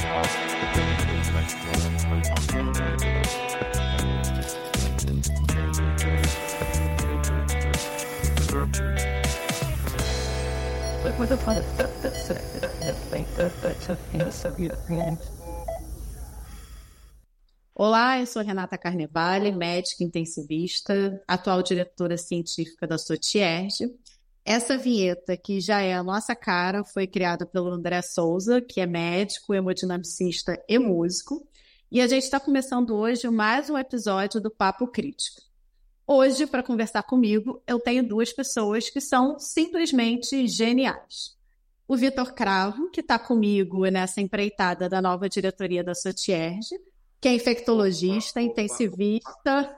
Olá, eu sou Renata Carnevale, médica intensivista, atual diretora científica da Sotierge. Essa vinheta, que já é a nossa cara, foi criada pelo André Souza, que é médico, hemodinamicista e músico. E a gente está começando hoje mais um episódio do Papo Crítico. Hoje, para conversar comigo, eu tenho duas pessoas que são simplesmente geniais. O Vitor Cravo, que está comigo nessa empreitada da nova diretoria da Sotierge, que é infectologista, intensivista,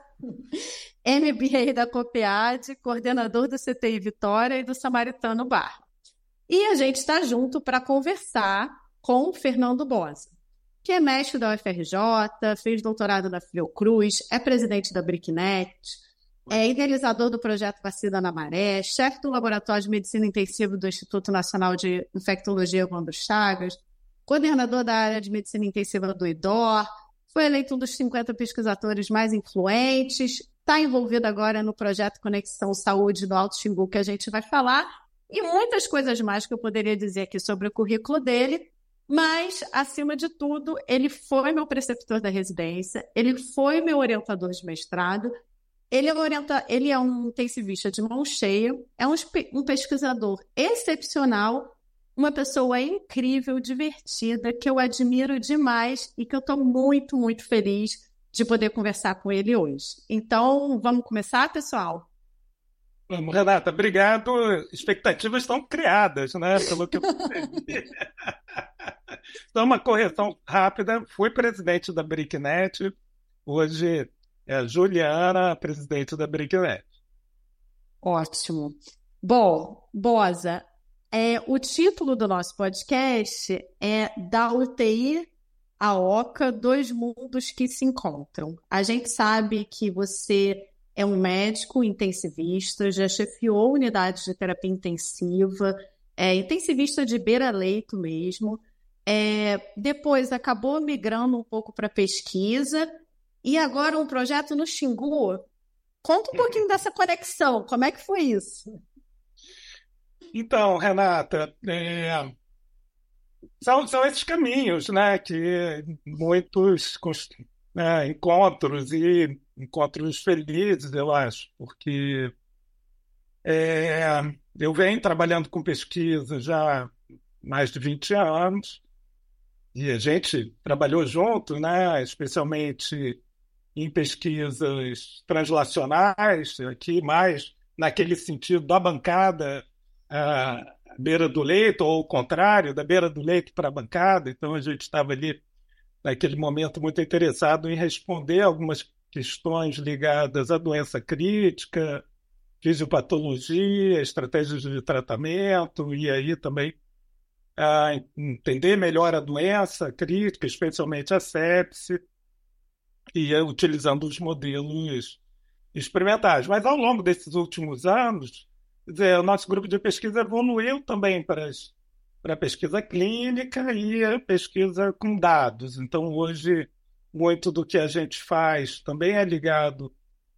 MBA da COPEAD, coordenador do CTI Vitória e do Samaritano Bar. E a gente está junto para conversar com o Fernando Bosa, que é mestre da UFRJ, fez doutorado na Fiocruz, é presidente da BRICNET, é idealizador do projeto Vacina na Maré, chefe do Laboratório de Medicina Intensiva do Instituto Nacional de Infectologia Evandro Chagas, coordenador da área de Medicina Intensiva do IDOR, foi eleito um dos 50 pesquisadores mais influentes, está envolvido agora no projeto Conexão Saúde do Alto Xingu, que a gente vai falar, e muitas coisas mais que eu poderia dizer aqui sobre o currículo dele, mas, acima de tudo, ele foi meu preceptor da residência, ele foi meu orientador de mestrado, ele é um intensivista de mão cheia, é um pesquisador excepcional, uma pessoa incrível, divertida, que eu admiro demais e que eu estou muito, muito feliz de poder conversar com ele hoje. Então, vamos começar, pessoal? Vamos, Renata, obrigado. Expectativas estão criadas, né? Pelo que eu percebi. Então, uma correção rápida. Fui presidente da BRICNET, hoje é a Juliana, presidente da BRICNET. Ótimo. Bom, Bosa, o título do nosso podcast é Da UTI à OCA, Dois Mundos que se Encontram. A gente sabe que você é um médico intensivista, já chefiou unidades de terapia intensiva, intensivista de beira-leito mesmo. Depois acabou migrando um pouco para pesquisa e agora um projeto no Xingu. Conta um pouquinho dessa conexão, como é que foi isso? Então, Renata, são esses caminhos, né, que muitos encontros e encontros felizes, eu acho, porque eu venho trabalhando com pesquisa já há mais de 20 anos e a gente trabalhou junto, né, especialmente em pesquisas translacionais, aqui mais naquele sentido da bancada à beira do leito, ou o contrário, da beira do leito para a bancada. Então, a gente estava ali, naquele momento, muito interessado em responder algumas questões ligadas à doença crítica, fisiopatologia, estratégias de tratamento, e aí também entender melhor a doença crítica, especialmente a sepse, e utilizando os modelos experimentais. Mas, ao longo desses últimos anos, quer dizer, o nosso grupo de pesquisa evoluiu também para a pesquisa clínica e a pesquisa com dados. Então, hoje, muito do que a gente faz também é ligado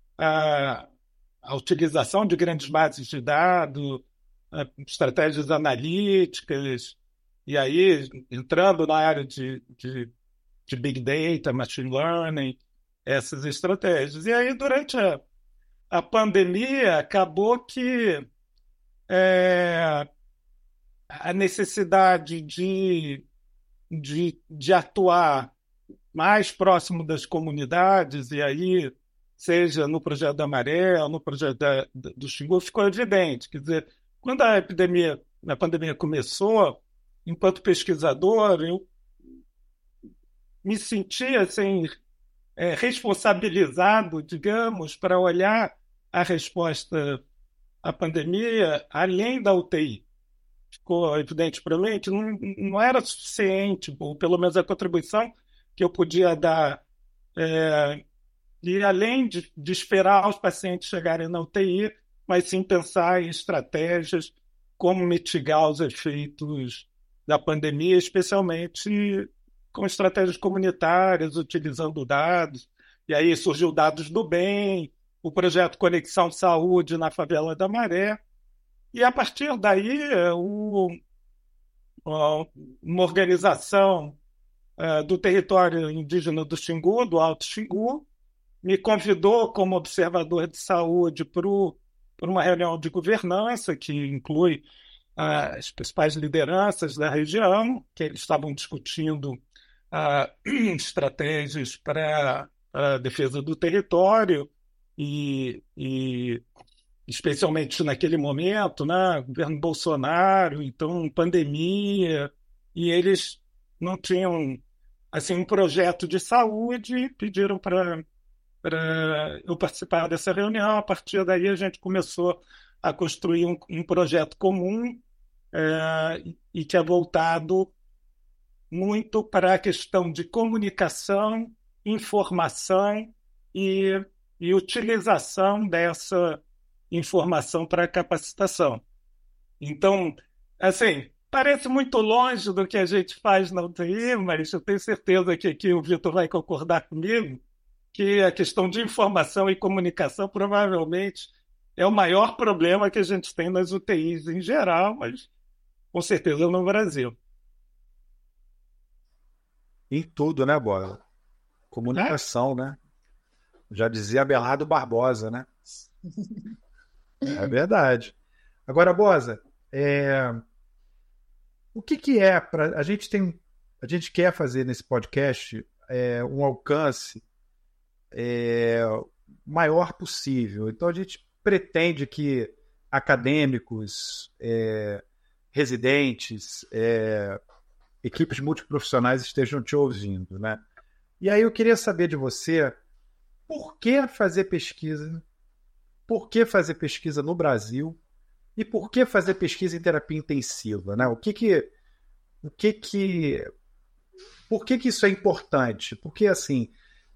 à utilização de grandes bases de dados, estratégias analíticas, e aí, entrando na área de Big Data, Machine Learning, essas estratégias. E aí, durante a pandemia, acabou que a necessidade de atuar mais próximo das comunidades, e aí, seja no projeto da Maré, ou no projeto do Xingu, ficou evidente. Quer dizer, quando a pandemia começou, enquanto pesquisador, eu me sentia assim, responsabilizado, digamos, para olhar a resposta à pandemia além da UTI. Ficou evidente para mim que não era suficiente, ou pelo menos a contribuição que eu podia dar, e além de esperar os pacientes chegarem na UTI, mas sim pensar em estratégias como mitigar os efeitos da pandemia, especialmente com estratégias comunitárias, utilizando dados. E aí surgiu Dados do Bem, o projeto Conexão Saúde na Favela da Maré. E, a partir daí, uma organização do território indígena do Xingu, do Alto Xingu, me convidou como observador de saúde para uma reunião de governança que inclui as principais lideranças da região, que eles estavam discutindo estratégias para a defesa do território e especialmente naquele momento, né, governo Bolsonaro, então pandemia, e eles não tinham assim um projeto de saúde, e pediram para eu participar dessa reunião. A partir daí a gente começou a construir um projeto comum e que é voltado muito para a questão de comunicação, informação e utilização dessa informação para capacitação. Então, assim, parece muito longe do que a gente faz na UTI, mas eu tenho certeza que aqui o Vitor vai concordar comigo que a questão de informação e comunicação provavelmente é o maior problema que a gente tem nas UTIs em geral, mas com certeza no Brasil. Em tudo, né, Bola? Comunicação, né? Já dizia Abelardo Barbosa, né? É verdade. Agora, Bosa, o que é para a gente quer fazer nesse podcast um alcance maior possível. Então a gente pretende que acadêmicos, residentes, equipes multiprofissionais estejam te ouvindo, né? E aí eu queria saber de você por que fazer pesquisa? Por que fazer pesquisa no Brasil? E por que fazer pesquisa em terapia intensiva, né? Por que isso é importante? Porque, assim,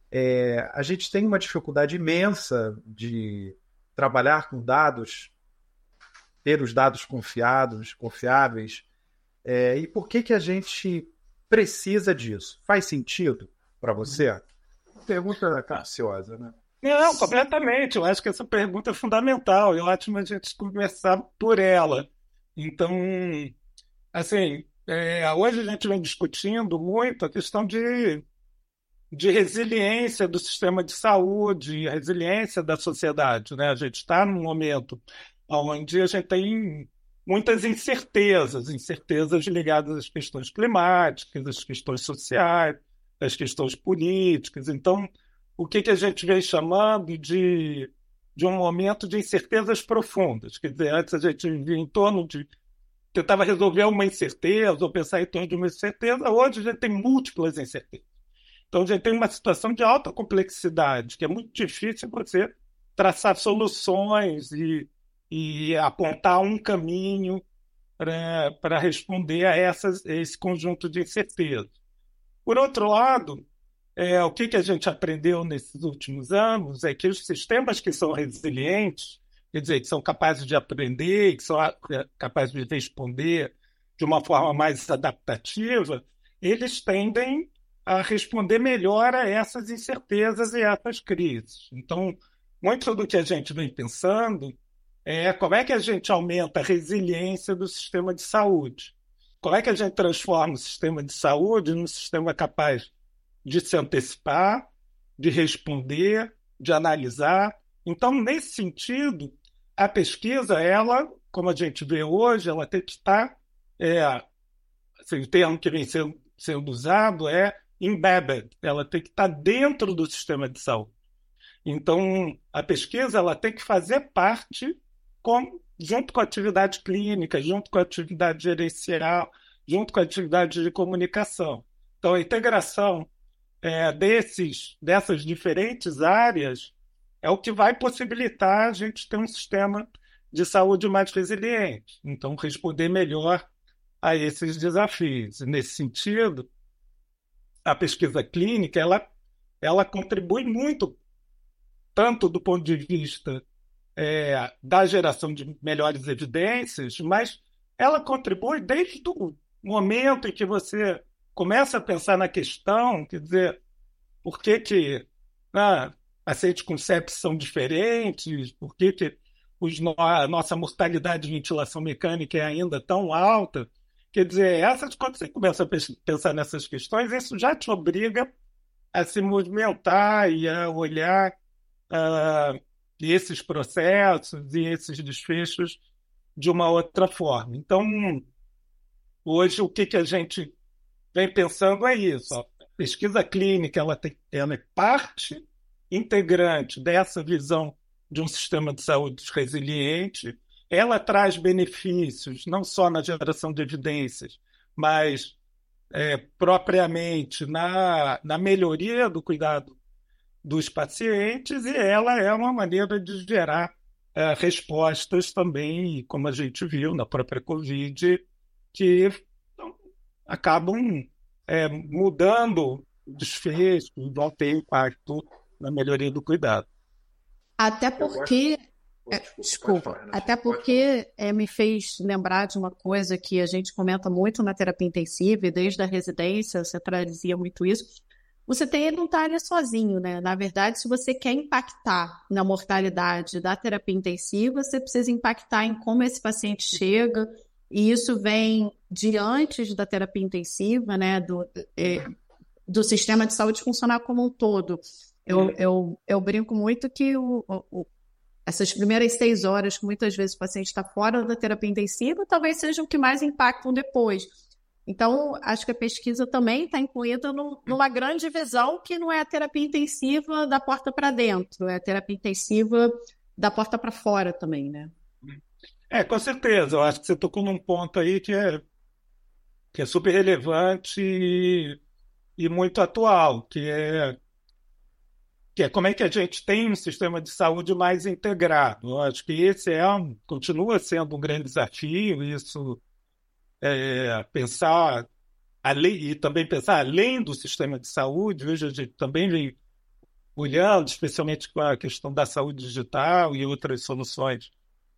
a gente tem uma dificuldade imensa de trabalhar com dados, ter os dados confiáveis. E por que a gente precisa disso? Faz sentido para você? Pergunta capciosa, né? Não, completamente. Eu acho que essa pergunta é fundamental. É ótimo a gente conversar por ela. Então, assim, hoje a gente vem discutindo muito a questão de resiliência do sistema de saúde, a resiliência da sociedade, né? A gente está num momento onde a gente tem muitas incertezas ligadas às questões climáticas, às questões sociais, às questões políticas. Então, o que a gente vem chamando de um momento de incertezas profundas. Quer dizer, antes a gente vivia em torno de... tentava resolver uma incerteza ou pensar em torno de uma incerteza. Hoje a gente tem múltiplas incertezas. Então a gente tem uma situação de alta complexidade, que é muito difícil você traçar soluções e apontar um caminho para responder a esse conjunto de incertezas. Por outro lado, o que a gente aprendeu nesses últimos anos é que os sistemas que são resilientes, quer dizer, que são capazes de aprender, que são capazes de responder de uma forma mais adaptativa, eles tendem a responder melhor a essas incertezas e essas crises. Então, muito do que a gente vem pensando é como é que a gente aumenta a resiliência do sistema de saúde. Como é que a gente transforma o sistema de saúde num sistema capaz de se antecipar, de responder, de analisar. Então, nesse sentido, a pesquisa, ela, como a gente vê hoje, ela tem que estar, assim, o termo que vem sendo usado é embedded, ela tem que estar dentro do sistema de saúde. Então, a pesquisa ela tem que fazer parte junto com a atividade clínica, junto com a atividade gerencial, junto com a atividade de comunicação. Então, a integração dessas diferentes áreas é o que vai possibilitar a gente ter um sistema de saúde mais resiliente. Então, responder melhor a esses desafios. Nesse sentido, a pesquisa clínica ela contribui muito, tanto do ponto de vista da geração de melhores evidências, mas ela contribui desde o momento em que você começa a pensar na questão, quer dizer, por que pacientes com sepsis são diferentes, por que a nossa mortalidade de ventilação mecânica é ainda tão alta. Quer dizer, quando você começa a pensar nessas questões, isso já te obriga a se movimentar e a olhar esses processos e esses desfechos de uma outra forma. Então, hoje, o que a gente vem pensando é isso. A pesquisa clínica ela é parte integrante dessa visão de um sistema de saúde resiliente. Ela traz benefícios, não só na geração de evidências, mas propriamente na melhoria do cuidado dos pacientes, e ela é uma maneira de gerar respostas também, como a gente viu na própria Covid, que acabam mudando o desfecho, vão ter impacto na melhoria do cuidado. Até porque, até porque me fez lembrar de uma coisa que a gente comenta muito na terapia intensiva, e desde a residência você trazia muito isso. Você não está ali sozinho, né? Na verdade, se você quer impactar na mortalidade da terapia intensiva, você precisa impactar em como esse paciente chega, e isso vem de antes da terapia intensiva, né? Do sistema de saúde funcionar como um todo. Eu brinco muito que essas primeiras 6 horas, que muitas vezes o paciente está fora da terapia intensiva, talvez sejam o que mais impactam depois. Então, acho que a pesquisa também está incluída numa grande visão que não é a terapia intensiva da porta para dentro, é a terapia intensiva da porta para fora também, né? Com certeza. Eu acho que você tocou num ponto aí que é super relevante e muito atual, que é como é que a gente tem um sistema de saúde mais integrado. Eu acho que esse continua sendo um grande desafio, isso pensar e também pensar além do sistema de saúde. Hoje a gente também vem olhando, especialmente com a questão da saúde digital e outras soluções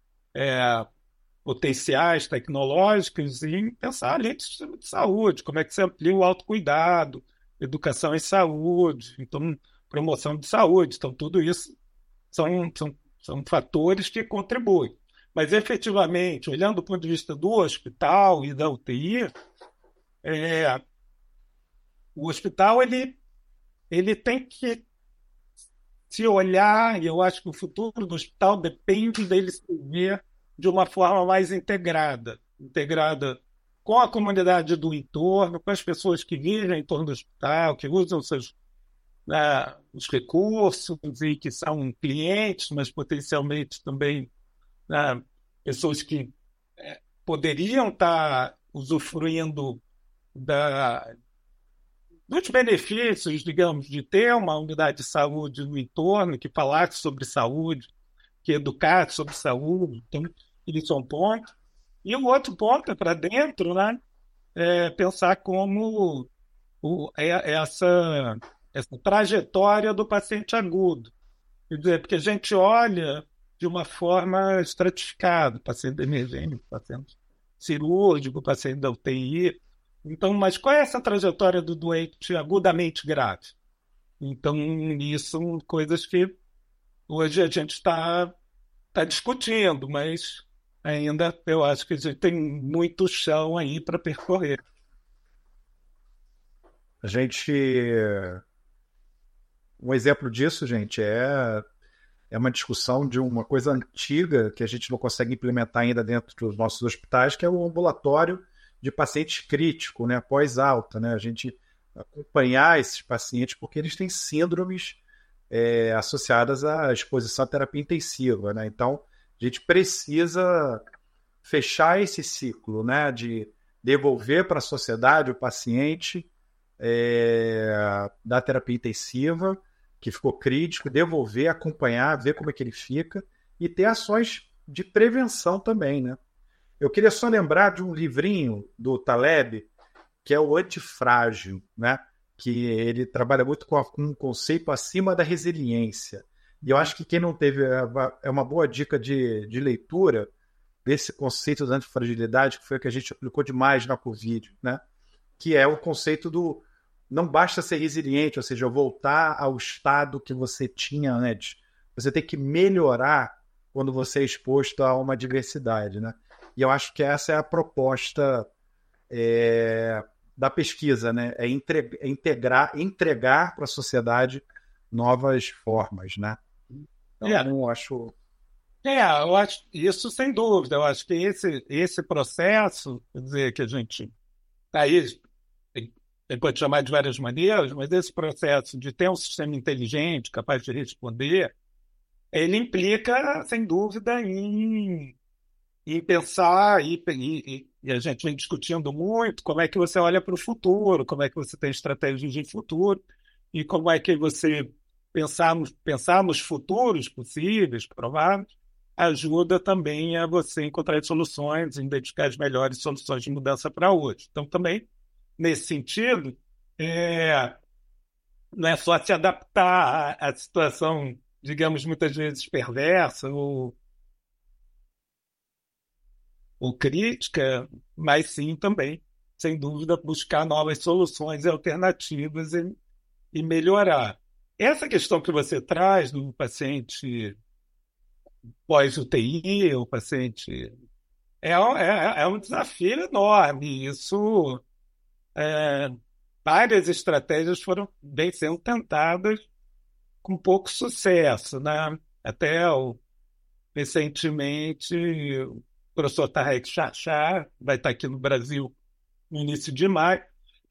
potenciais, tecnológicas, em pensar além do sistema de saúde, como é que você amplia o autocuidado, educação em saúde, então, promoção de saúde. Então, tudo isso são fatores que contribuem. Mas, efetivamente, olhando do ponto de vista do hospital e da UTI, o hospital ele tem que se olhar, e eu acho que o futuro do hospital depende dele se ver de uma forma mais integrada com a comunidade do entorno, com as pessoas que vivem em torno do hospital, que usam os recursos e que são clientes, mas potencialmente também pessoas que poderiam estar usufruindo dos benefícios, digamos, de ter uma unidade de saúde no entorno que falasse sobre saúde, que educasse sobre saúde. Então, isso é um ponto. E o outro ponto é para dentro, né? Pensar como essa trajetória do paciente agudo. Quer dizer, porque a gente olha de uma forma estratificada, paciente emergente, paciente cirúrgico, paciente da UTI. Então, mas qual é essa trajetória do doente agudamente grave? Então, isso são coisas que hoje a gente está discutindo, mas ainda eu acho que a gente tem muito chão aí para percorrer. Um exemplo disso, gente, é uma discussão de uma coisa antiga que a gente não consegue implementar ainda dentro dos nossos hospitais, que é o ambulatório de pacientes críticos, né, pós-alta, né? A gente acompanhar esses pacientes porque eles têm síndromes associadas à exposição à terapia intensiva, né? Então, a gente precisa fechar esse ciclo, né, de devolver para a sociedade o paciente da terapia intensiva que ficou crítico, devolver, acompanhar, ver como é que ele fica e ter ações de prevenção também, né? Eu queria só lembrar de um livrinho do Taleb, que é o Antifrágil, né? Que ele trabalha muito com um conceito acima da resiliência. E eu acho que quem não teve é uma boa dica de leitura desse conceito da antifragilidade, que foi o que a gente aplicou demais na Covid, né? que é o conceito do não basta ser resiliente, ou seja, voltar ao estado que você tinha antes. Você tem que melhorar quando você é exposto a uma diversidade, né? E eu acho que essa é a proposta da pesquisa, né? É entregar para a sociedade novas formas, né? Então, eu acho... eu acho isso sem dúvida. Eu acho que esse processo, quer dizer, que a gente aí pode chamar de várias maneiras, mas esse processo de ter um sistema inteligente, capaz de responder, ele implica, sem dúvida, em pensar, e a gente vem discutindo muito como é que você olha para o futuro, como é que você tem estratégias de futuro, e como é que você pensar nos futuros possíveis, prováveis, ajuda também a você encontrar soluções, identificar as melhores soluções de mudança para hoje. Então, também, nesse sentido, não é só se adaptar à situação, digamos, muitas vezes perversa ou crítica, mas sim também, sem dúvida, buscar novas soluções e alternativas e melhorar. Essa questão que você traz do paciente pós-UTI, o paciente, é um desafio enorme. Isso, várias estratégias vêm sendo tentadas com pouco sucesso, né? Recentemente, o professor Tarek Chachar vai estar aqui no Brasil no início de maio.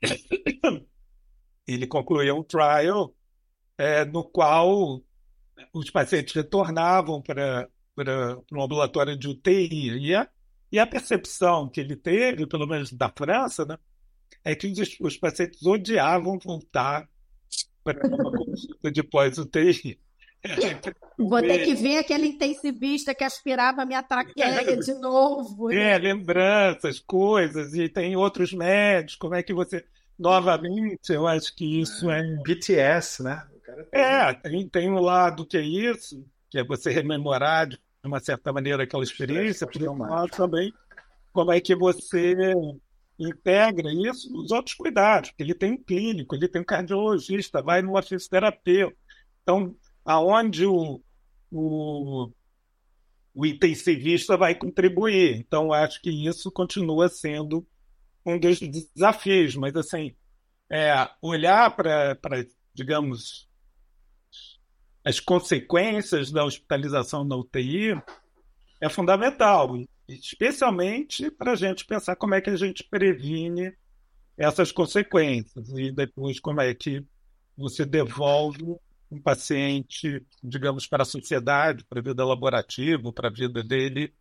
Ele concluiu um trial no qual os pacientes retornavam para um ambulatório de UTI. E a percepção que ele teve, pelo menos da França, né, é que os pacientes odiavam voltar para uma consulta de pós-UTI. Vou ter que ver aquele intensivista que aspirava a minha traqueia de novo. Lembranças, coisas, e tem outros médicos, como é que você... Novamente, eu acho que isso PTS, né? Tem um lado que é isso, que é você rememorar de uma certa maneira aquela experiência, por outro lado também, como é que você integra isso nos outros cuidados, porque ele tem um clínico, ele tem um cardiologista, vai no fisioterapeuta. Então, aonde o intensivista vai contribuir. Então, acho que isso continua sendo um dos desafios, mas assim, olhar para, digamos, as consequências da hospitalização na UTI é fundamental, especialmente para a gente pensar como é que a gente previne essas consequências e depois como é que você devolve um paciente, digamos, para a sociedade, para a vida laborativa, para a vida dele,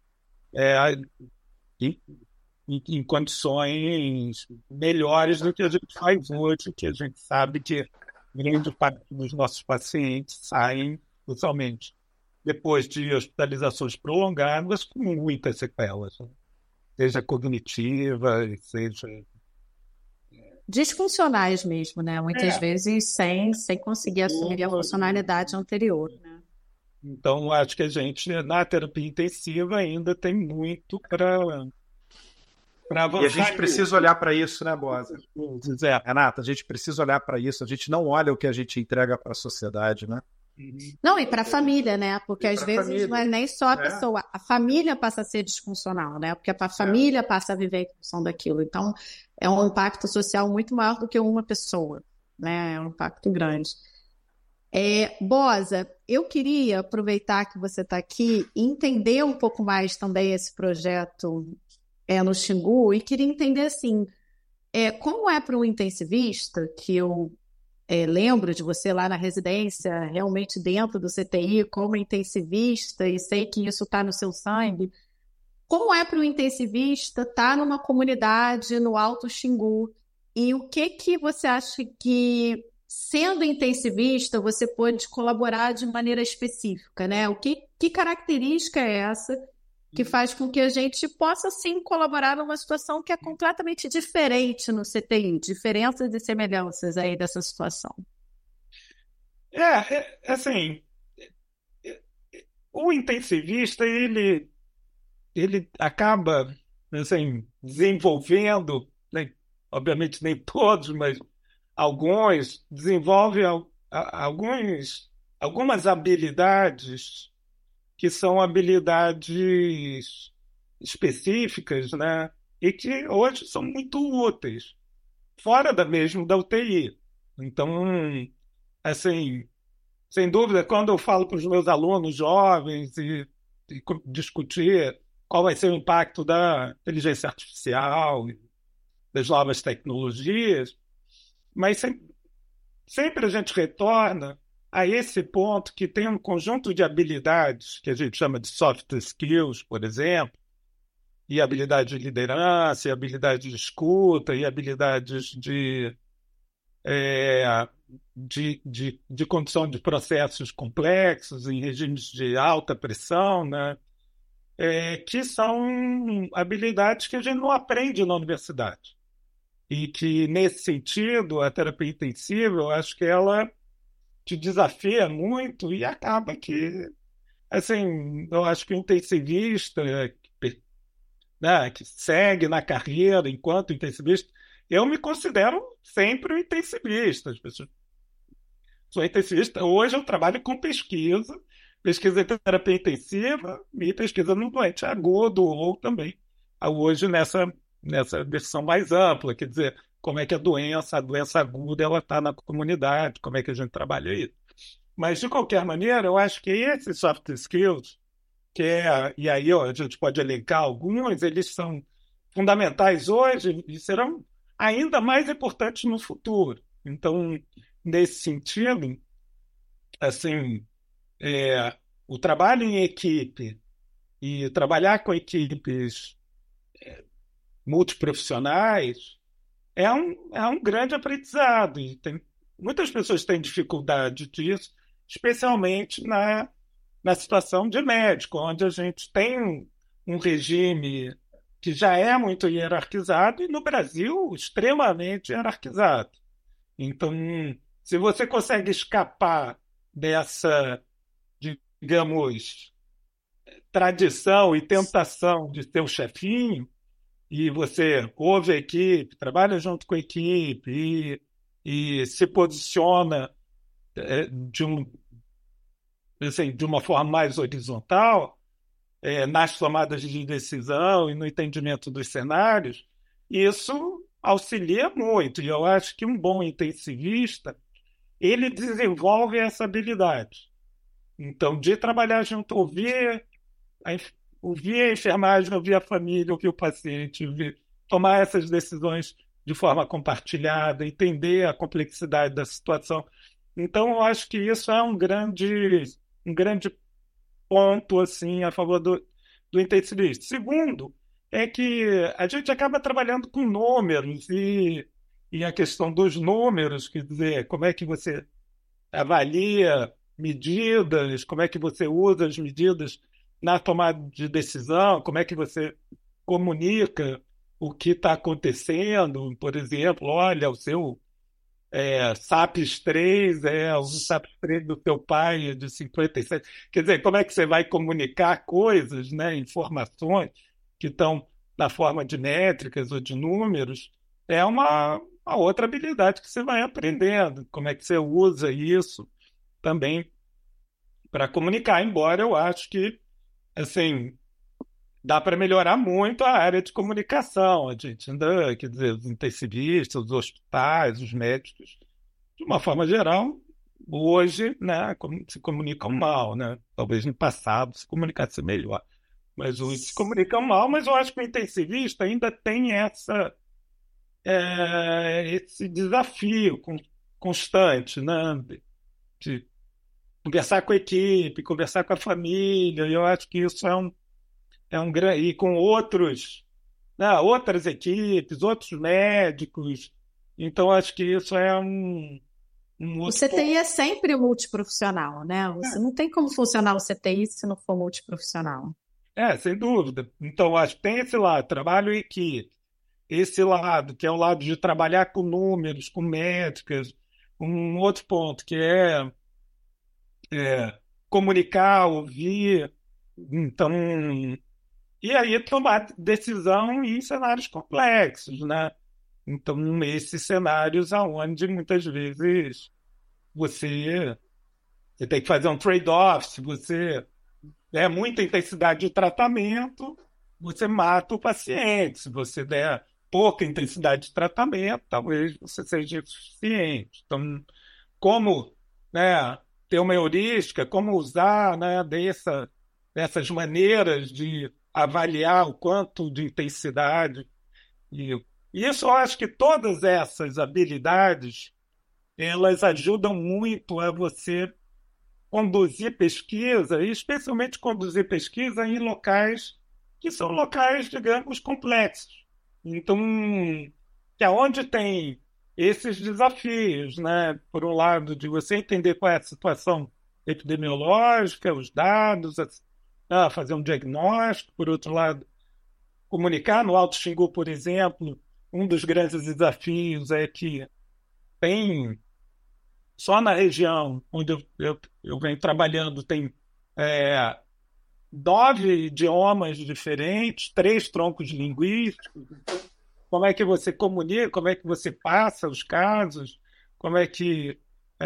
em condições melhores do que a gente faz hoje, que a gente sabe que grande parte dos nossos pacientes saem totalmente depois de hospitalizações prolongadas com muitas sequelas, né? Seja cognitiva, seja... Disfuncionais mesmo, né? Muitas vezes sem conseguir assumir a funcionalidade anterior, né? Então, acho que a gente, na terapia intensiva, ainda tem muito para avançar. E a gente precisa olhar para isso, né, Bosa? Renata, a gente precisa olhar para isso. A gente não olha o que a gente entrega para a sociedade, né? Não, e para a família, né? Porque às vezes não é nem só a pessoa, a família passa a ser disfuncional, né? Porque a família passa a viver em função daquilo. Então, é um impacto social muito maior do que uma pessoa, né? É um impacto grande. Bosa, eu queria aproveitar que você está aqui e entender um pouco mais também esse projeto no Xingu, e queria entender assim, como é para um intensivista, que eu lembro de você lá na residência, realmente dentro do CTI, como intensivista, e sei que isso está no seu sangue. Como é para o intensivista estar numa comunidade no Alto Xingu? E o que você acha que, sendo intensivista, você pode colaborar de maneira específica, né? Que característica é essa que faz com que a gente possa, sim, colaborar numa situação que é completamente diferente no CTI, diferenças e semelhanças aí dessa situação? Assim, o intensivista, ele acaba, assim, desenvolvendo, né, obviamente nem todos, mas alguns, desenvolvem algumas habilidades que são habilidades específicas, né? E que hoje são muito úteis, fora mesmo da UTI. Então, assim, sem dúvida, quando eu falo para os meus alunos jovens e discutir qual vai ser o impacto da inteligência artificial, das novas tecnologias, mas sempre a gente retorna a esse ponto que tem um conjunto de habilidades que a gente chama de soft skills, por exemplo, e habilidade de liderança, e habilidade de escuta, e habilidades de condução de processos complexos em regimes de alta pressão, né? Que são habilidades que a gente não aprende na universidade. E que, nesse sentido, a terapia intensiva, eu acho que ela te desafia muito e acaba que, assim, eu acho que o intensivista, né, que segue na carreira enquanto intensivista, eu me considero sempre um intensivista. As pessoas sou intensivista. Hoje eu trabalho com pesquisa em terapia intensiva e pesquisa no doente agudo ou também hoje nessa versão mais ampla, quer dizer, como é que a doença aguda, ela está na comunidade, como é que a gente trabalha isso. Mas, de qualquer maneira, eu acho que esses soft skills, e aí ó, a gente pode elencar alguns, eles são fundamentais hoje e serão ainda mais importantes no futuro. Então, nesse sentido, assim, o trabalho em equipe e trabalhar com equipes multiprofissionais é um grande aprendizado. E muitas pessoas têm dificuldade disso, especialmente na situação de médico, onde a gente tem um regime que já é muito hierarquizado e, no Brasil, extremamente hierarquizado. Então, se você consegue escapar dessa, digamos, tradição e tentação de ser o chefinho, e você ouve a equipe, trabalha junto com a equipe e se posiciona de uma forma mais horizontal, nas tomadas de decisão e no entendimento dos cenários, isso auxilia muito. E eu acho que um bom intensivista, ele desenvolve essa habilidade. Então, de trabalhar junto, a, ouvir a enfermagem, ouvir a família, ouvir o paciente, tomar essas decisões de forma compartilhada, entender a complexidade da situação. Então, eu acho que isso é um grande ponto assim, a favor do intensivista. Segundo, é que a gente acaba trabalhando com números e a questão dos números, quer dizer, como é que você avalia medidas, como é que você usa as medidas na tomada de decisão, como é que você comunica o que está acontecendo, por exemplo, olha, o seu SAPS-3 o SAPS-3 do teu pai é de 57. Quer dizer, como é que você vai comunicar coisas, né, informações que estão na forma de métricas ou de números, é uma outra habilidade que você vai aprendendo. Como é que você usa isso também para comunicar, embora eu acho que, assim, dá para melhorar muito a área de comunicação. A gente ainda, quer dizer, os intensivistas, os hospitais, os médicos, de uma forma geral, hoje, né, se comunicam mal, né? Talvez no passado se comunicasse melhor. Mas hoje se comunicam mal, mas eu acho que o intensivista ainda tem esse desafio constante, né? De conversar com a equipe, conversar com a família, e eu acho que isso é um grande. E com outras equipes, outros médicos. Então, acho que isso é um O outro CTI ponto. é sempre multiprofissional, né? Você não tem como funcionar o CTI se não for multiprofissional. Sem dúvida. Então, acho que tem esse lado, trabalho em equipe. Esse lado, que é o lado de trabalhar com números, com métricas. Um outro ponto, que é comunicar, ouvir. Então, e aí tomar decisão em cenários complexos, né? Então, esses cenários aonde muitas vezes você tem que fazer um trade-off. Se você der muita intensidade de tratamento, você mata o paciente. Se você der pouca intensidade de tratamento, talvez você seja insuficiente. Então, como, né, ter uma heurística, como usar, né, dessas maneiras de avaliar o quanto de intensidade. E isso eu acho que todas essas habilidades elas ajudam muito a você conduzir pesquisa, e especialmente conduzir pesquisa em locais que são locais, digamos, complexos. Então, que é onde tem esses desafios, né? Por um lado, de você entender qual é a situação epidemiológica, os dados, fazer um diagnóstico. Por outro lado, comunicar no Alto Xingu, por exemplo, um dos grandes desafios é que tem só na região onde eu venho trabalhando, tem 9 idiomas diferentes, 3 troncos linguísticos. Como é que você comunica, como é que você passa os casos, como é que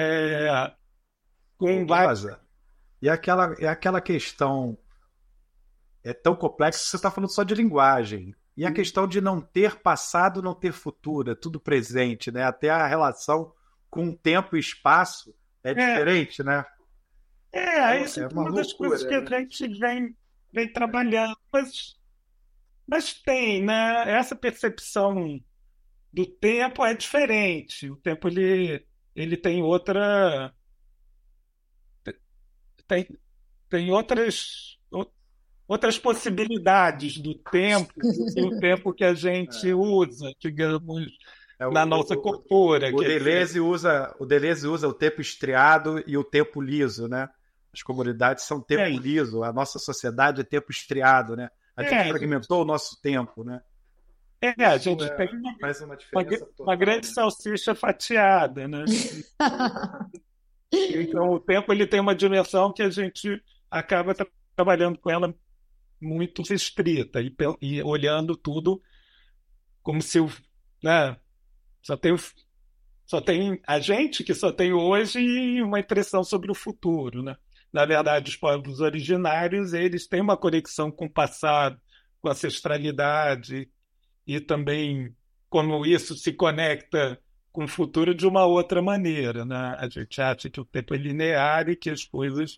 Rosa, e aquela questão é tão complexa que você está falando só de linguagem. E a questão de não ter passado, não ter futuro, é tudo presente, né? Até a relação com tempo e espaço é diferente, né? Isso é uma das coisas que a gente vem trabalhando, mas tem, né? Essa percepção do tempo é diferente. O tempo ele tem tem outras possibilidades do tempo e o tempo que a gente usa, digamos, na nossa cultura. O Deleuze usa o tempo estriado e o tempo liso, né? As comunidades são tempo liso, a nossa sociedade é tempo estriado, né? A gente fragmentou o nosso tempo, né? A gente tem uma grande salsicha fatiada, né? Então o tempo ele tem uma dimensão que a gente acaba trabalhando com ela muito restrita e olhando tudo como se, né, só tem a gente que só tem hoje uma impressão sobre o futuro, né? Na verdade, os povos originários, eles têm uma conexão com o passado, com a ancestralidade e também como isso se conecta com o futuro de uma outra maneira, né? A gente acha que o tempo é linear e que as coisas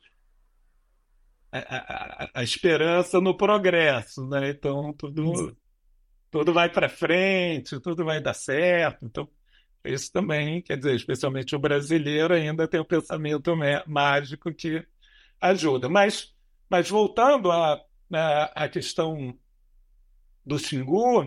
a esperança no progresso, né? Então tudo vai para frente, tudo vai dar certo. Então isso também, quer dizer, especialmente o brasileiro ainda tem o pensamento mágico que ajuda. Mas voltando à questão do Xingu,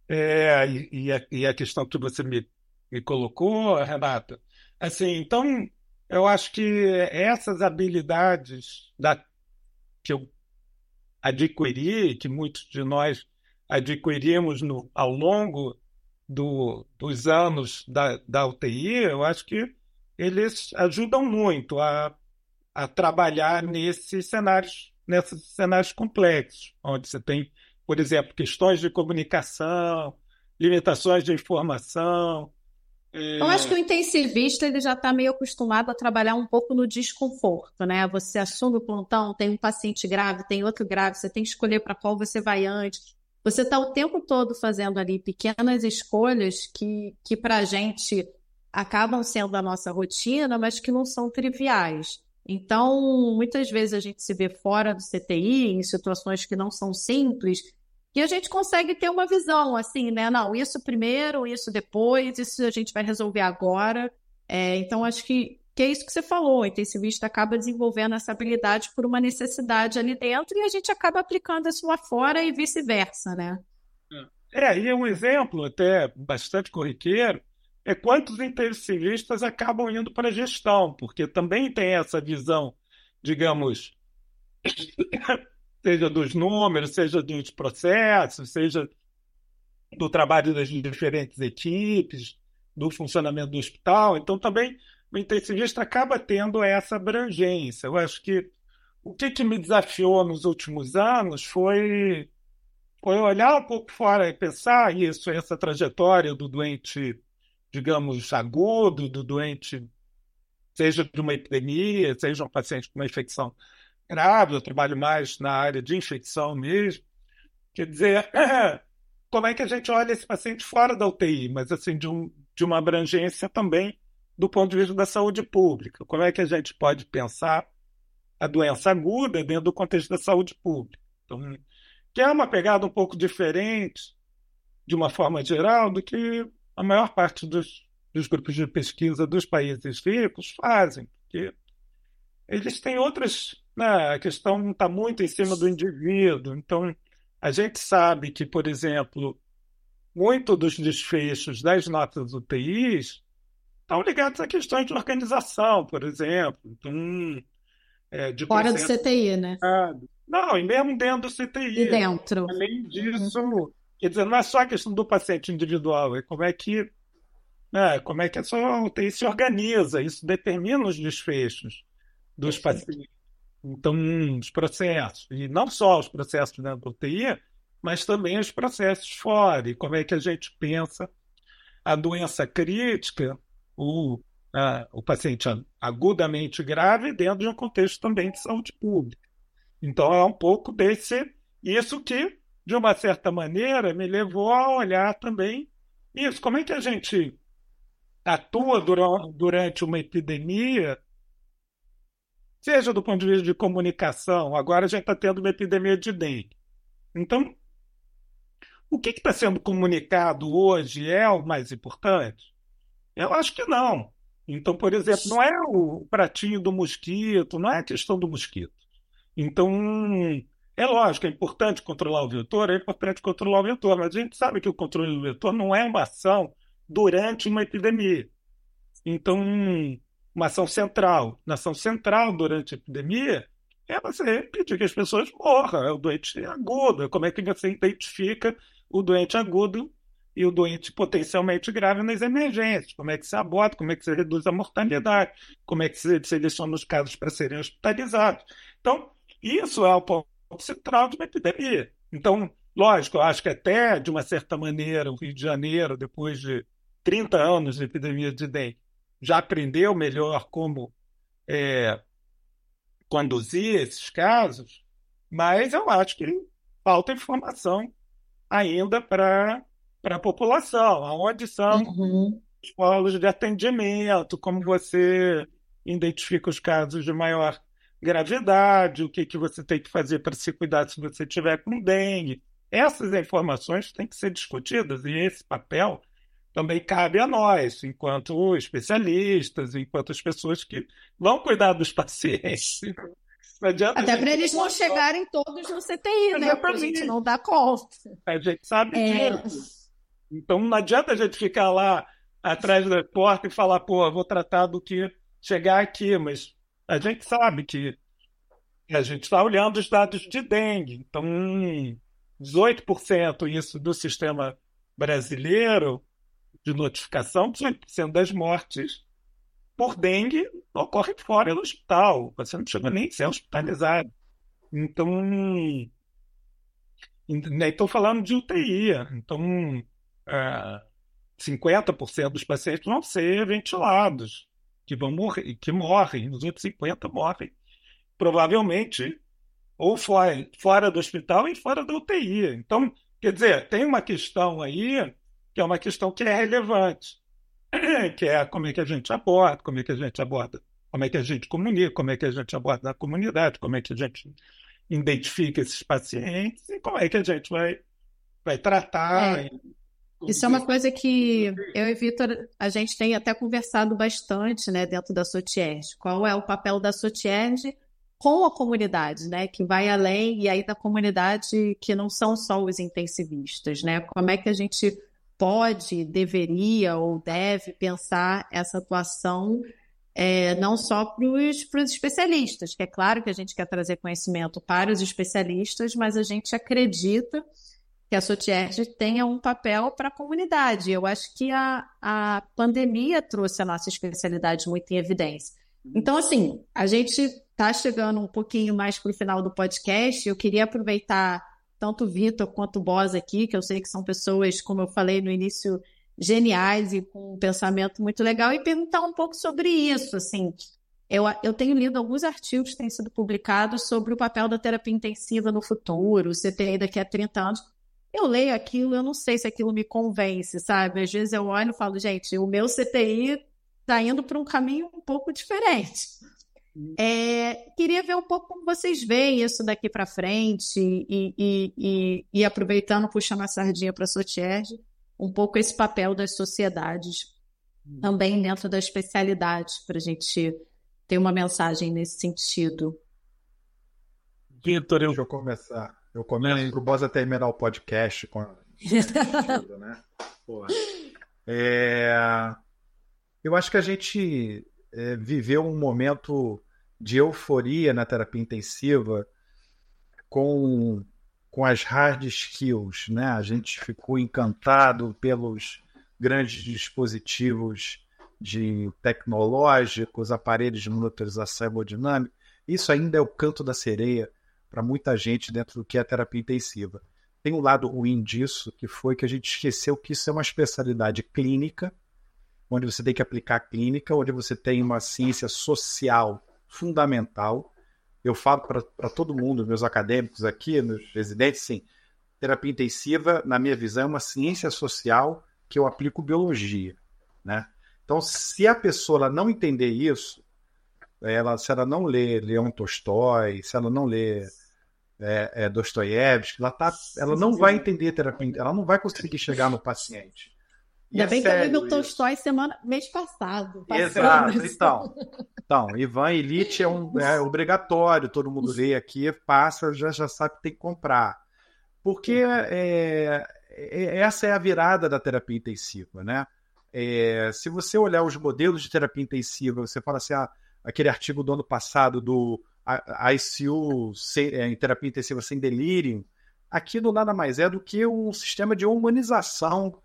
e a questão que você me colocou, Renata, assim, então eu acho que essas habilidades que eu adquiri, que muitos de nós adquirimos ao longo dos anos da UTI, eu acho que eles ajudam muito a trabalhar nesses cenários complexos, onde você tem, por exemplo, questões de comunicação, limitações de informação. Eu acho que o intensivista ele já está meio acostumado a trabalhar um pouco no desconforto, né? Você assume o plantão, tem um paciente grave, tem outro grave, você tem que escolher para qual você vai antes. Você está o tempo todo fazendo ali pequenas escolhas que para a gente acabam sendo a nossa rotina, mas que não são triviais. Então, muitas vezes a gente se vê fora do CTI, em situações que não são simples, e a gente consegue ter uma visão, assim, né? Não, isso primeiro, isso depois, isso a gente vai resolver agora. Então, acho que é isso que você falou, o intensivista acaba desenvolvendo essa habilidade por uma necessidade ali dentro e a gente acaba aplicando isso lá fora e vice-versa, né? E um exemplo até bastante corriqueiro é quantos intensivistas acabam indo para a gestão, porque também tem essa visão, digamos, seja dos números, seja dos processos, seja do trabalho das diferentes equipes, do funcionamento do hospital. Então, também o intensivista acaba tendo essa abrangência. Eu acho que o que me desafiou nos últimos anos foi foi olhar um pouco fora e pensar isso, essa trajetória do doente, digamos, agudo, do doente, seja de uma epidemia, seja um paciente com uma infecção grave, eu trabalho mais na área de infecção mesmo. Quer dizer, como é que a gente olha esse paciente fora da UTI, mas assim, de uma abrangência também do ponto de vista da saúde pública? Como é que a gente pode pensar a doença aguda dentro do contexto da saúde pública? Então, que é uma pegada um pouco diferente, de uma forma geral, do que a maior parte dos grupos de pesquisa dos países ricos fazem, porque eles têm outras, né, a questão não está muito em cima do indivíduo. Então, a gente sabe que, por exemplo, muito dos desfechos das notas UTIs estão ligados a questões de organização, por exemplo. Então, de Fora do processo. CTI, né? Não, e mesmo dentro do E CTI. dentro. Além disso, quer dizer, não é só a questão do paciente individual, é como é que a sua UTI se organiza, isso determina os desfechos dos pacientes. Então, os processos, e não só os processos dentro da UTI, mas também os processos fora, e como é que a gente pensa a doença crítica, o paciente agudamente grave, dentro de um contexto também de saúde pública. Então, é um pouco isso que, de uma certa maneira, me levou a olhar também isso. Como é que a gente atua durante uma epidemia, seja do ponto de vista de comunicação, agora a gente está tendo uma epidemia de dengue. Então, o que está sendo comunicado hoje é o mais importante? Eu acho que não. Então, por exemplo, não é o pratinho do mosquito, não é a questão do mosquito. Então, é lógico, é importante controlar o vetor, mas a gente sabe que o controle do vetor não é uma ação durante uma epidemia. Então, uma ação central. Na ação central durante a epidemia é você pedir que as pessoas morram. É o doente agudo. Como é que você identifica o doente agudo e o doente potencialmente grave nas emergências? Como é que se aborda? Como é que se reduz a mortalidade? Como é que se seleciona os casos para serem hospitalizados? Então, isso é o ponto central de uma epidemia. Então, lógico, eu acho que até, de uma certa maneira, o Rio de Janeiro, depois de 30 anos de epidemia de dengue, já aprendeu melhor como conduzir esses casos, mas eu acho que falta informação ainda para a população. Aonde são os polos de atendimento, como você identifica os casos de maior gravidade, o que você tem que fazer para se cuidar se você tiver com dengue. Essas informações têm que ser discutidas e esse papel também cabe a nós, enquanto especialistas, enquanto as pessoas que vão cuidar dos pacientes. Até para eles não chegarem todos no CTI, né? Porque a gente não dá conta. A gente sabe disso. Então não adianta a gente ficar lá atrás da porta e falar, pô, vou tratar do que chegar aqui, mas a gente sabe que a gente está olhando os dados de dengue. Então, 18% isso do sistema brasileiro de notificação, 18% das mortes por dengue ocorre fora do hospital. Você não chega nem a ser hospitalizado. Então, nem estou falando de UTI. Então, 50% dos pacientes vão ser ventilados, que vão morrer, que morrem. Os outros 50% morrem. Provavelmente, ou fora do hospital e fora da UTI. Então, quer dizer, tem uma questão aí que é uma questão que é relevante, que é como é que a gente aborda, como é que a gente comunica, como é que a gente aborda na comunidade, como é que a gente identifica esses pacientes e como é que a gente vai tratar. Isso é uma coisa que eu e Vitor, a gente tem até conversado bastante, né, dentro da Sotierj. Qual é o papel da Sotierj com a comunidade, né, que vai além, e aí da comunidade que não são só os intensivistas, né? Como é que a gente pode, deveria ou deve pensar essa atuação não só para os especialistas, que é claro que a gente quer trazer conhecimento para os especialistas, mas a gente acredita que a Sotierj tenha um papel para a comunidade. Eu acho que a pandemia trouxe a nossa especialidade muito em evidência. Então, assim, a gente está chegando um pouquinho mais para o final do podcast. Eu queria aproveitar tanto o Vitor quanto o Boz aqui, que eu sei que são pessoas, como eu falei no início, geniais e com um pensamento muito legal, e perguntar um pouco sobre isso, assim. Eu tenho lido alguns artigos que têm sido publicados sobre o papel da terapia intensiva no futuro, o CTI daqui a 30 anos. Eu leio aquilo, eu não sei se aquilo me convence, sabe? Às vezes eu olho e falo, gente, o meu CTI está indo para um caminho um pouco diferente. Queria ver um pouco como vocês veem isso daqui para frente e aproveitando, puxando a sardinha para a Sotierge, um pouco esse papel das sociedades também dentro da especialidade, para a gente ter uma mensagem nesse sentido. Vitor, Deixa eu começar. Eu começo para o Bosa terminar o podcast com né? Porra. Eu acho que a gente viveu um momento de euforia na terapia intensiva com as hard skills, né? A gente ficou encantado pelos grandes dispositivos tecnológicos, aparelhos de monitorização hemodinâmica. Isso ainda é o canto da sereia para muita gente dentro do que é a terapia intensiva. Tem um lado ruim disso, que foi que a gente esqueceu que isso é uma especialidade clínica, onde você tem que aplicar a clínica, onde você tem uma ciência social fundamental. Eu falo para todo mundo, meus acadêmicos aqui, meus residentes, sim, terapia intensiva, na minha visão, é uma ciência social que eu aplico biologia, né? Então, se a pessoa não entender isso, se ela não lê Leon Tolstói, se ela não lê Dostoiévski, ela não vai entender terapia, ela não vai conseguir chegar no paciente. Ainda bem que eu li meu Tolstói mês passado. Exato. Então, Ivan Illich é obrigatório, todo mundo lê aqui, passa, já sabe que tem que comprar. Porque essa é a virada da terapia intensiva, né? Se você olhar os modelos de terapia intensiva, você fala assim, aquele artigo do ano passado do ICU em terapia intensiva sem delírio, aquilo nada mais é do que um sistema de humanização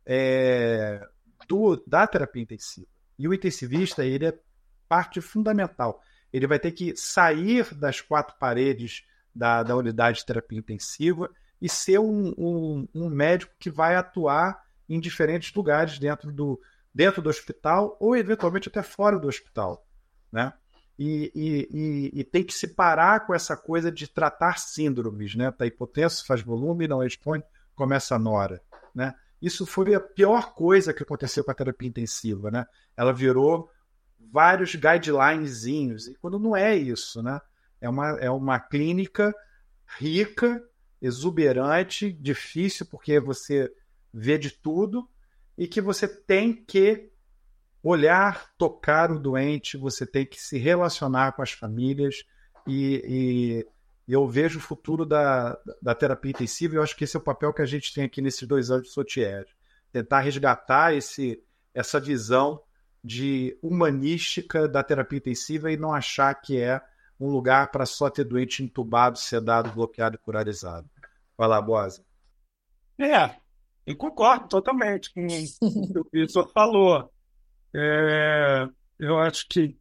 da terapia intensiva. E o intensivista, ele é parte fundamental. Ele vai ter que sair das quatro paredes da unidade de terapia intensiva e ser um médico que vai atuar em diferentes lugares dentro do hospital ou, eventualmente, até fora do hospital, né? E tem que se parar com essa coisa de tratar síndromes, né? Tá hipotenso, faz volume, não responde, começa a nora, né? Isso foi a pior coisa que aconteceu com a terapia intensiva, né? Ela virou vários guidelinezinhos, e quando não é isso, né? É uma clínica rica, exuberante, difícil, porque você vê de tudo, e que você tem que olhar, tocar o doente, você tem que se relacionar com as famílias, e eu vejo o futuro da terapia intensiva, e eu acho que esse é o papel que a gente tem aqui nesses 2 anos de Sotierge. Tentar resgatar essa visão humanística da terapia intensiva e não achar que é um lugar para só ter doente entubado, sedado, bloqueado e curalizado. Vai lá, Bosa. Eu concordo totalmente com o que o Vitor falou. Eu acho que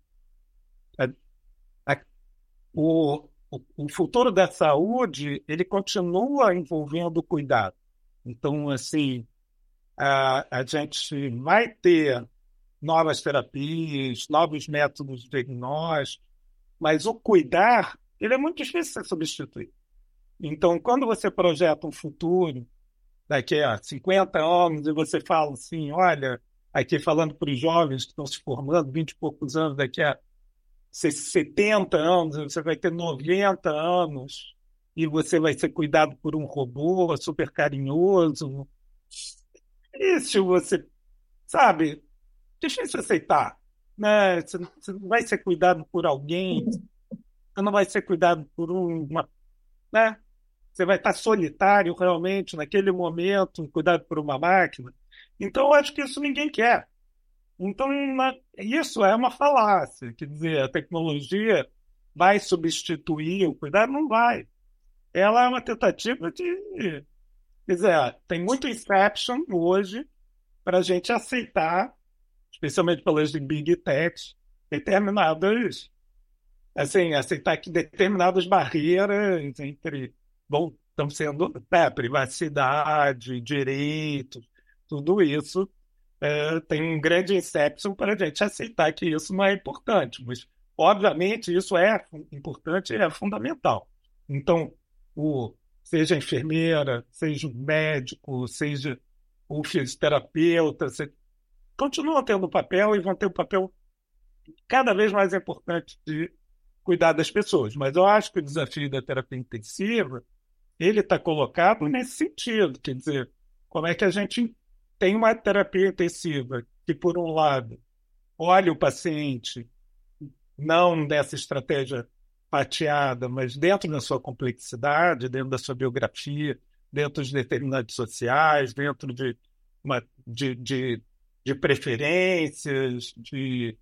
o futuro da saúde, ele continua envolvendo o cuidado. Então, assim, a gente vai ter novas terapias, novos métodos de diagnóstico, mas o cuidar, ele é muito difícil de substituir. Então, quando você projeta um futuro, daqui a 50 anos, e você fala assim, olha, aqui falando para os jovens que estão se formando, 20 e poucos anos, daqui a 70 anos, você vai ter 90 anos, e você vai ser cuidado por um robô super carinhoso. Isso você, sabe, difícil aceitar, né? Você não vai ser cuidado por alguém, você não vai ser cuidado por uma, né? Você vai estar solitário realmente naquele momento, cuidado por uma máquina. Então, eu acho que isso ninguém quer. Então, isso é uma falácia. Quer dizer, a tecnologia vai substituir o cuidado? Não vai. Ela é uma tentativa de... Quer dizer, tem muito inception hoje para a gente aceitar, especialmente pelas Big Techs, determinadas... Assim, aceitar que determinadas barreiras entre... Bom, estão sendo, privacidade, direitos, tudo isso tem um grande inception para a gente aceitar que isso não é importante, mas, obviamente, isso é importante e é fundamental. Então, seja a enfermeira, seja o médico, seja o fisioterapeuta, continuam tendo papel e vão ter um papel cada vez mais importante de cuidar das pessoas. Mas eu acho que o desafio da terapia intensiva ele está colocado nesse sentido, quer dizer, como é que a gente tem uma terapia intensiva que, por um lado, olha o paciente não dessa estratégia fatiada, mas dentro da sua complexidade, dentro da sua biografia, dentro de determinados sociais, dentro de preferências, de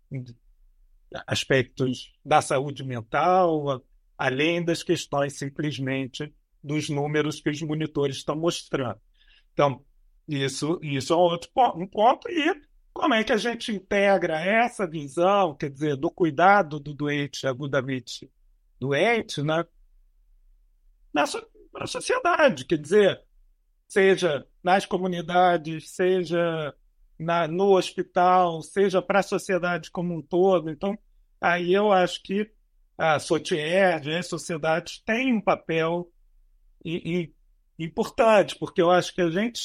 aspectos da saúde mental, além das questões simplesmente dos números que os monitores estão mostrando. Então, isso é um ponto. E como é que a gente integra essa visão, quer dizer, do cuidado do doente agudamente doente, né, na sociedade, quer dizer, seja nas comunidades, seja no hospital, seja para a sociedade como um todo. Então, aí eu acho que a SOTIERD, as sociedades têm um papel importante, porque eu acho que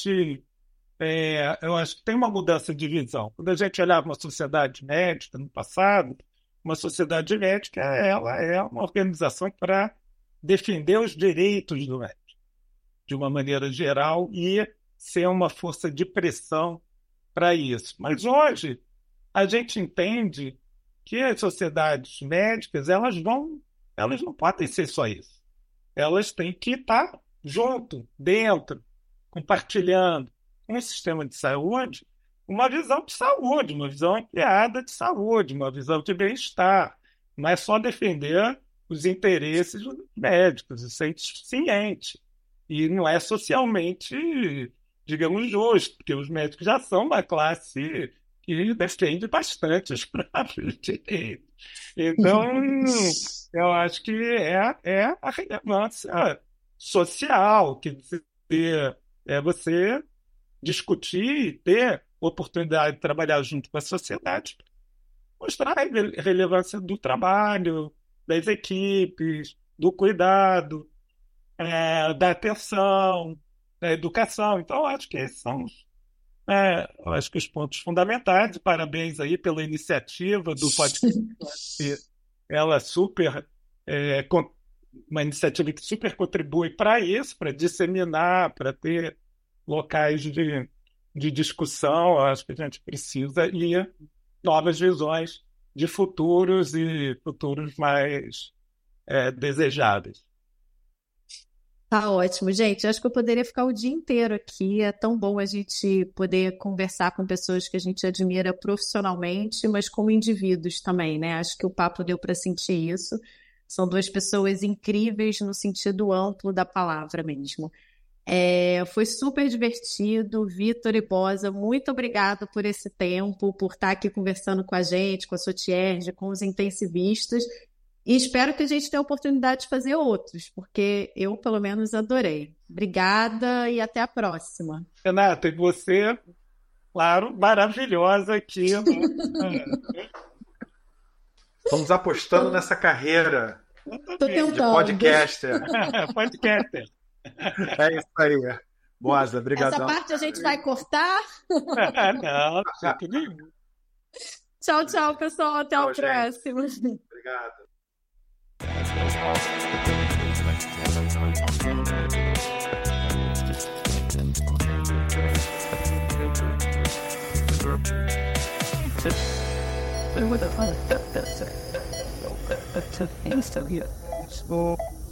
eu acho que tem uma mudança de visão. Quando a gente olhava uma sociedade médica no passado, uma sociedade médica ela é uma organização para defender os direitos do médico, de uma maneira geral, e ser uma força de pressão para isso. Mas hoje a gente entende que as sociedades médicas elas não podem ser só isso. Elas têm que estar junto, dentro, compartilhando com o sistema de saúde uma visão de saúde, uma visão ampliada de saúde, uma visão de bem-estar. Não é só defender os interesses dos médicos, isso é ciente. E não é socialmente, digamos, justo, porque os médicos já são uma classe que defende bastante os próprios direitos. Então, eu acho que é a relevância social, que é você discutir e ter oportunidade de trabalhar junto com a sociedade, mostrar a relevância do trabalho, das equipes, do cuidado, da atenção, da educação. Então, eu acho que esses são eu acho que os pontos fundamentais. Parabéns aí pela iniciativa do podcast. Ela uma iniciativa que super contribui para isso, para disseminar, para ter locais de discussão. Eu acho que a gente precisa e novas visões de futuros e futuros mais desejáveis. Tá ótimo, gente. Acho que eu poderia ficar o dia inteiro aqui. É tão bom a gente poder conversar com pessoas que a gente admira profissionalmente, mas como indivíduos também, né? Acho que o papo deu para sentir isso. São duas pessoas incríveis no sentido amplo da palavra mesmo. Foi super divertido. Vitor e Bosa, muito obrigada por esse tempo, por estar aqui conversando com a gente, com a SOTIERD, com os intensivistas. E espero que a gente tenha a oportunidade de fazer outros, porque eu, pelo menos, adorei. Obrigada e até a próxima. Renata, e você, claro, maravilhosa aqui. Vamos apostando nessa carreira de podcaster. Podcaster. É isso aí. Boasa, obrigadão. Essa parte a gente vai cortar? Não, jeito nenhum. Tchau, tchau, pessoal. Até o próximo. Obrigado. What the fuck?